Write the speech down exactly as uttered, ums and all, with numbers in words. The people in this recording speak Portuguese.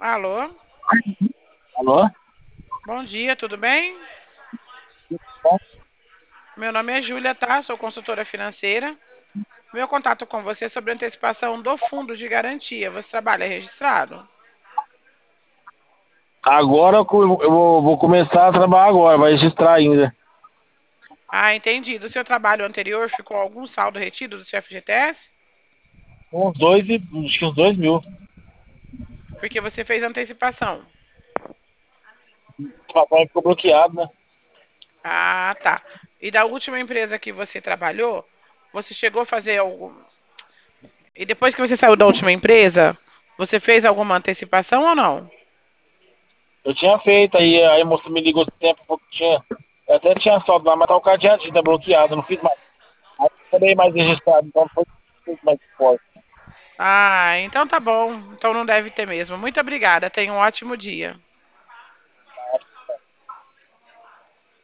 Alô? Alô? Bom dia, tudo bem? Bom, Meu nome é Júlia, tá? Sou consultora financeira. Meu contato com você é sobre antecipação do fundo de garantia. Você trabalha registrado? agora eu co- eu vou, vou começar a trabalhar agora, vai registrar ainda. Ah, entendi. Do seu trabalho anterior ficou algum saldo retido do seu F G T S? Uns dois e acho que uns dois mil. Porque você fez antecipação. O papai ficou bloqueado, né? Ah, tá. E da última empresa que você trabalhou, você chegou a fazer algum. E depois que você saiu da última empresa, você fez alguma antecipação ou não? Eu tinha feito, aí, aí a moça me ligou esse tempo, falou que tinha. Eu até tinha saldo lá, mas tá o cadeadinho, tá bloqueado, eu não fiz mais. Aí eu também mais registrado, então foi foi mais forte. Ah, então tá bom. Então não deve ter mesmo. Muito obrigada. Tenha um ótimo dia.